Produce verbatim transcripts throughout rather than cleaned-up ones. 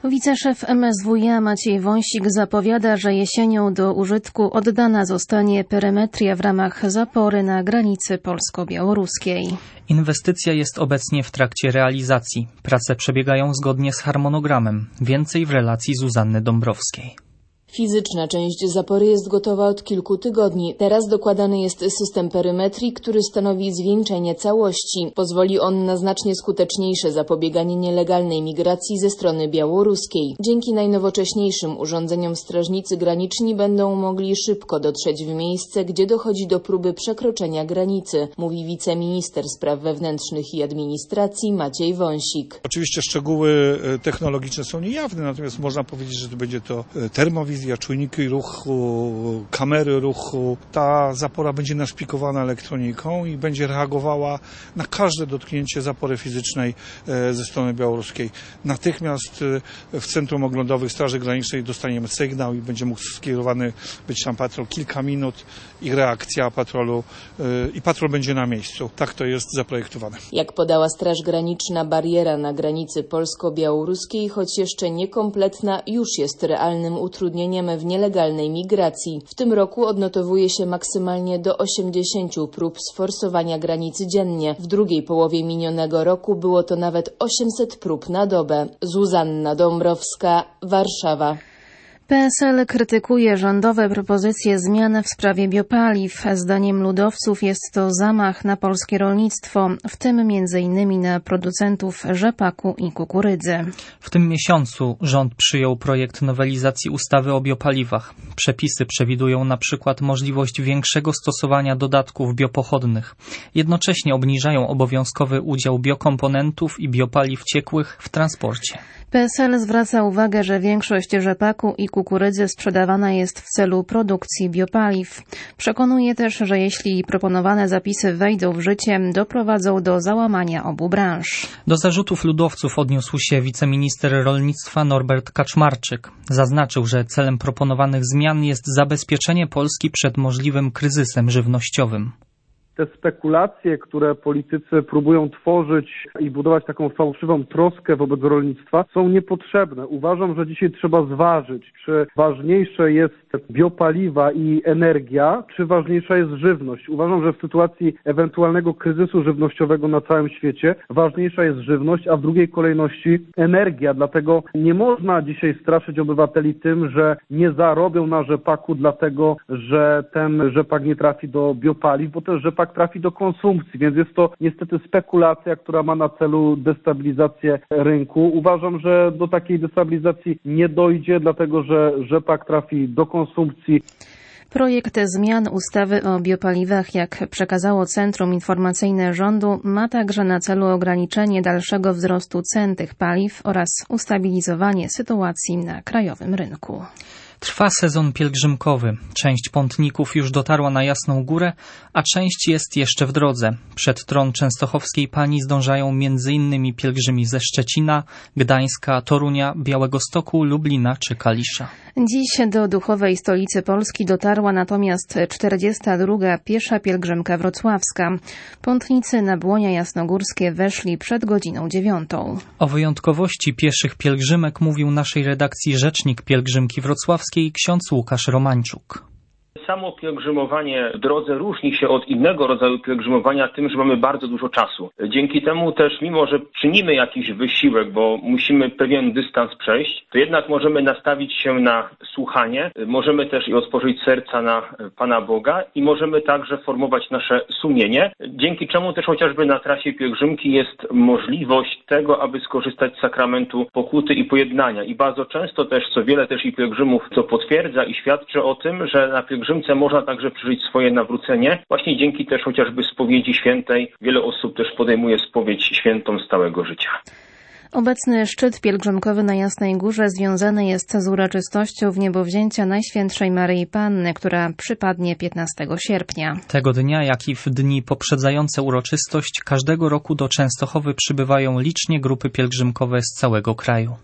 Wiceszef M S W iA Maciej Wąsik zapowiada, że jesienią do użytku oddana zostanie perymetria w ramach zapory na granicy polsko-białoruskiej. Inwestycja jest obecnie w trakcie realizacji. Prace przebiegają zgodnie z harmonogramem. Więcej w relacji Zuzanny Dąbrowskiej. Fizyczna część zapory jest gotowa od kilku tygodni. Teraz dokładany jest system perymetrii, który stanowi zwieńczenie całości. Pozwoli on na znacznie skuteczniejsze zapobieganie nielegalnej migracji ze strony białoruskiej. Dzięki najnowocześniejszym urządzeniom strażnicy graniczni będą mogli szybko dotrzeć w miejsce, gdzie dochodzi do próby przekroczenia granicy, mówi wiceminister spraw wewnętrznych i administracji Maciej Wąsik. Oczywiście szczegóły technologiczne są niejawne, natomiast można powiedzieć, że to będzie to termowizja, czujniki ruchu, kamery ruchu. Ta zapora będzie naszpikowana elektroniką i będzie reagowała na każde dotknięcie zapory fizycznej ze strony białoruskiej. Natychmiast w centrum oglądowych Straży Granicznej dostaniemy sygnał i będzie mógł skierowany być tam patrol kilka minut i reakcja patrolu i patrol będzie na miejscu. Tak to jest zaprojektowane. Jak podała Straż Graniczna, bariera na granicy polsko-białoruskiej, choć jeszcze niekompletna, już jest realnym utrudnieniem w nielegalnej migracji. W tym roku odnotowuje się maksymalnie do osiemdziesięciu prób sforsowania granicy dziennie. W drugiej połowie minionego roku było to nawet osiemset prób na dobę. Zuzanna Dąbrowska, Warszawa. P S L krytykuje rządowe propozycje zmian w sprawie biopaliw. Zdaniem ludowców jest to zamach na polskie rolnictwo, w tym między innymi na producentów rzepaku i kukurydzy. W tym miesiącu rząd przyjął projekt nowelizacji ustawy o biopaliwach. Przepisy przewidują na przykład możliwość większego stosowania dodatków biopochodnych. Jednocześnie obniżają obowiązkowy udział biokomponentów i biopaliw ciekłych w transporcie. P S L zwraca uwagę, że większość rzepaku i kukurydzy sprzedawana jest w celu produkcji biopaliw. Przekonuje też, że jeśli proponowane zapisy wejdą w życie, doprowadzą do załamania obu branż. Do zarzutów ludowców odniósł się wiceminister rolnictwa Norbert Kaczmarczyk. Zaznaczył, że celem proponowanych zmian jest zabezpieczenie Polski przed możliwym kryzysem żywnościowym. Te spekulacje, które politycy próbują tworzyć i budować taką fałszywą troskę wobec rolnictwa, są niepotrzebne. Uważam, że dzisiaj trzeba zważyć, czy ważniejsze jest biopaliwa i energia, czy ważniejsza jest żywność. Uważam, że w sytuacji ewentualnego kryzysu żywnościowego na całym świecie ważniejsza jest żywność, a w drugiej kolejności energia. Dlatego nie można dzisiaj straszyć obywateli tym, że nie zarobią na rzepaku, dlatego że ten rzepak nie trafi do biopaliw, bo ten rzepak trafi do konsumpcji, więc jest to niestety spekulacja, która ma na celu destabilizację rynku. Uważam, że do takiej destabilizacji nie dojdzie, dlatego że rzepak trafi do konsumpcji. Projekt zmian ustawy o biopaliwach, jak przekazało Centrum Informacyjne Rządu, ma także na celu ograniczenie dalszego wzrostu cen tych paliw oraz ustabilizowanie sytuacji na krajowym rynku. Trwa sezon pielgrzymkowy. Część pątników już dotarła na Jasną Górę, a część jest jeszcze w drodze. Przed tron częstochowskiej Pani zdążają między innymi pielgrzymi ze Szczecina, Gdańska, Torunia, Białegostoku, Lublina czy Kalisza. Dziś do duchowej stolicy Polski dotarła natomiast czterdziesta druga piesza pielgrzymka wrocławska. Pątnicy na Błonia Jasnogórskie weszli przed godziną dziewiątą. O wyjątkowości pieszych pielgrzymek mówił naszej redakcji rzecznik pielgrzymki wrocławskiej ksiądz Łukasz Romańczuk. Samo pielgrzymowanie w drodze różni się od innego rodzaju pielgrzymowania tym, że mamy bardzo dużo czasu. Dzięki temu też, mimo że czynimy jakiś wysiłek, bo musimy pewien dystans przejść, to jednak możemy nastawić się na słuchanie, możemy też i otworzyć serca na Pana Boga i możemy także formować nasze sumienie, dzięki czemu też chociażby na trasie pielgrzymki jest możliwość tego, aby skorzystać z sakramentu pokuty i pojednania. I bardzo często też, co wiele też i pielgrzymów to potwierdza i świadczy o tym, że na pielgrzymce można także przeżyć swoje nawrócenie. Właśnie dzięki też chociażby spowiedzi świętej wiele osób też podejmuje spowiedź świętą stałego życia. Obecny szczyt pielgrzymkowy na Jasnej Górze związany jest z uroczystością wniebowzięcia Najświętszej Maryi Panny, która przypadnie piętnastego sierpnia. Tego dnia, jak i w dni poprzedzające uroczystość, każdego roku do Częstochowy przybywają licznie grupy pielgrzymkowe z całego kraju.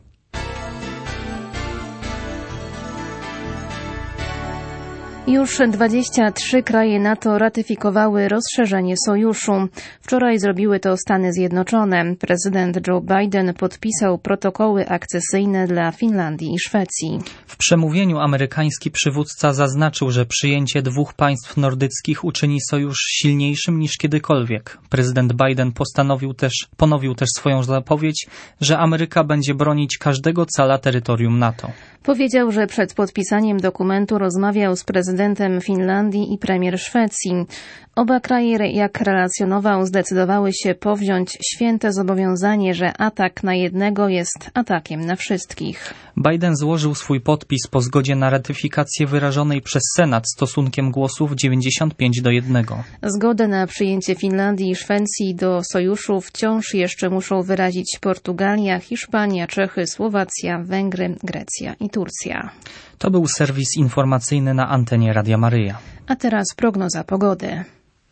Już dwadzieścia trzy kraje NATO ratyfikowały rozszerzenie sojuszu. Wczoraj zrobiły to Stany Zjednoczone. Prezydent Joe Biden podpisał protokoły akcesyjne dla Finlandii i Szwecji. W przemówieniu amerykański przywódca zaznaczył, że przyjęcie dwóch państw nordyckich uczyni sojusz silniejszym niż kiedykolwiek. Prezydent Biden postanowił też, ponowił też swoją zapowiedź, że Ameryka będzie bronić każdego cala terytorium NATO. Powiedział, że przed podpisaniem dokumentu rozmawiał z prezydentem Finlandii i premier Szwecji. Oba kraje, jak relacjonował, zdecydowały się powziąć święte zobowiązanie, że atak na jednego jest atakiem na wszystkich. Biden złożył swój podpis po zgodzie na ratyfikację wyrażonej przez Senat stosunkiem głosów dziewięćdziesiąt pięć do jednego. Zgodę na przyjęcie Finlandii i Szwecji do sojuszu wciąż jeszcze muszą wyrazić Portugalia, Hiszpania, Czechy, Słowacja, Węgry, Grecja i Turcja. To był serwis informacyjny na antenie Radia Maryja. A teraz prognoza pogody.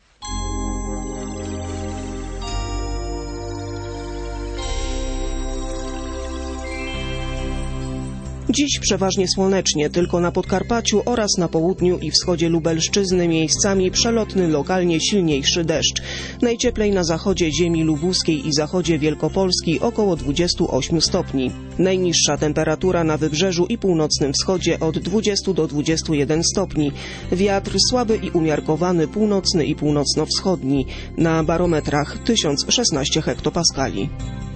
Dziś przeważnie słonecznie, tylko na Podkarpaciu oraz na południu i wschodzie Lubelszczyzny miejscami przelotny, lokalnie silniejszy deszcz. Najcieplej na zachodzie ziemi lubuskiej i zachodzie Wielkopolski około dwadzieścia osiem stopni. Najniższa temperatura na wybrzeżu i północnym wschodzie od dwadzieścia do dwudziestu jeden stopni. Wiatr słaby i umiarkowany północny i północno-wschodni. Na barometrach tysiąc szesnaście hektopaskali.